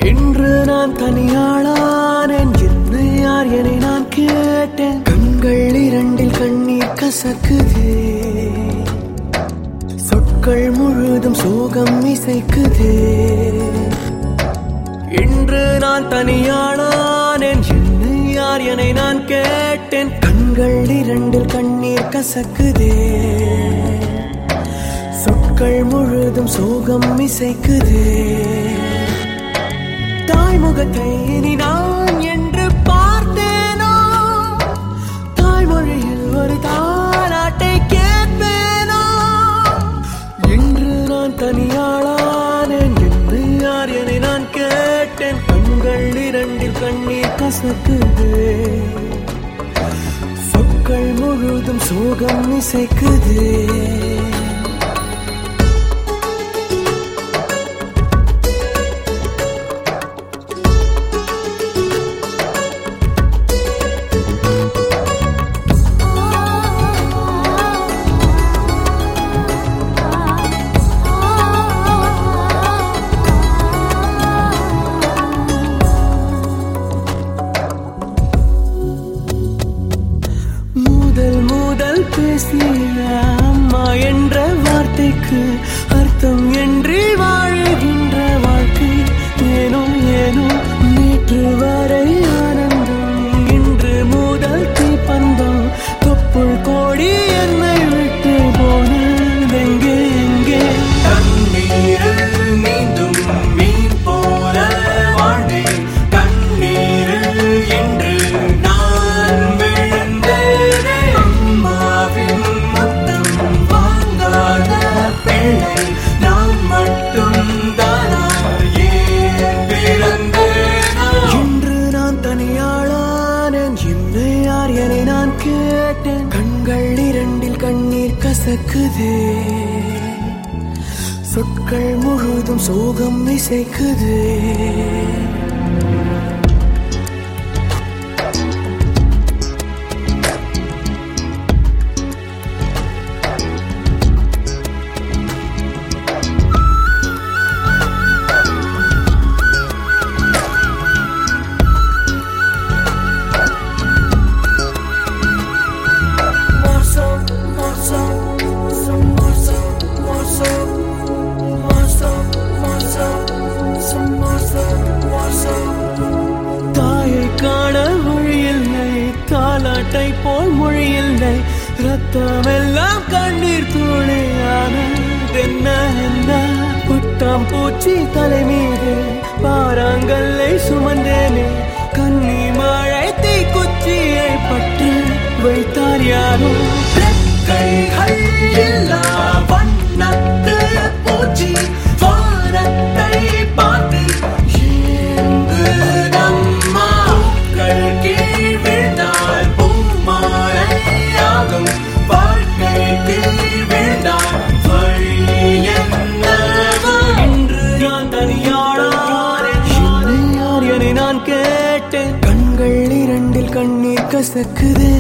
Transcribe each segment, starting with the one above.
இன்று நான் தனியாளானேன். என்னை யார் என நான் கேட்டேன். கண்கள் இரண்டில் கண்ணீர் கசக்குதே. சொற்கள் முழுதும் சோகம் இசைக்குதே. இன்று நான் தனியாளானேன். என்னை யார் என நான் கேட்டேன். கண்கள் இரண்டில் கண்ணீர் கசக்குதே. சொற்கள் முழுதும் சோகம் இசைக்குதே. தாய்முகத்தை இனி நான் என்று பார்த்தேனோ, தாய்மொழியில் ஒரு தாலாட்டை கேட்பேனோ. இன்று நான் தனியாளானேன். என்னை யார் என நான் கேட்டேன். கண்கள் இரண்டில் கண்ணீர் கசக்குதே. சொற்கள் முழுதும் சோகம் இசைக்குதே. முதல் பேசிய அம்மா என்ற வார்த்தைக்கு அர்த்தம் என்று வாழுகின்ற வாழ்க்கை. ஏனோ ஏனோ நேற்று வரை ஆனந்தம், இன்று முதல் தீப்பந்தம். தொப்புள் கோடி என்னை விட்டு போனதெங்கே எங்கே. தண்ணீரில் நீந்தும் மீன் போல வாழ்ந்தேன். கண்ணீரில் என்று நான் விழுந்தேனே. அம்மாவின் முத்தம் வாங்காத பிள்ளை நான் மட்டும் தானா ஏன் பிறந்தேனோ. இன்று நான் தனியாளானேன். என்னை யார் என நான் கேட்டேன். கண்கள் இரண்டில் கண்ணீர் கசக்குதே. சொற்கள் முழுதும் சோகம் இசைக்குதே. தாயை காண வழியில்லை, தாலாட்டை போல் மொழியில்லை. ரத்தமெல்லாம் கண்ணீர் தூளியான என்ன புட்டாம் பூச்சி தலை மீது பாறாங்கல்லை சுமந்தேனே. கண்ணி மழை தீக்குச்சியை பற்றி வைத்தார் யாரோ. கைகள் எல்லா வண்ணத்து பூச்சி வானத்தை பார்த்து இங்கு நம்மா பூக்கள் கீழ் விழுந்தால் பூமாலையாகும். வாழ்க்கை கீழ் விழுந்தால் வழி என்னவோ. இன்று நான் தனியாளானேன். என்னை யார் என நான் கேட்டேன். கண்கள் இரண்டில் கண்ணீர் கசக்குதே.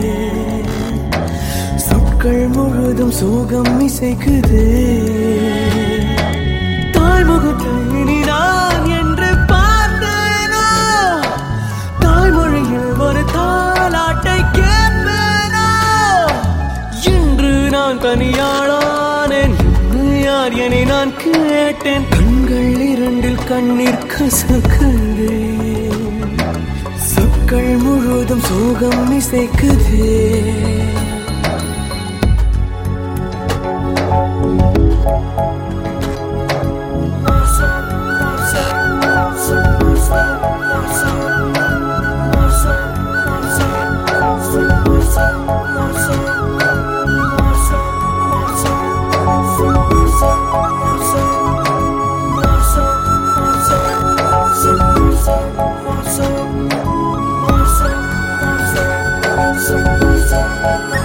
சொற்கள் முழுதும் சோகம் இசைக்குதே. தாய்முகத்தை இனி நான் என்று பார்த்தேனோ, தாய்மொழியில் ஒரு தாலாட்டை கேட்பேனோ. இன்று நான் தனியாளானேன். யார் என நான் கேட்டேன். கண்கள் இரண்டில் கண்ணீர் கசக்குதே. சொற்கள் முழுதும் சோகம் இசைக்குதே. Marcel.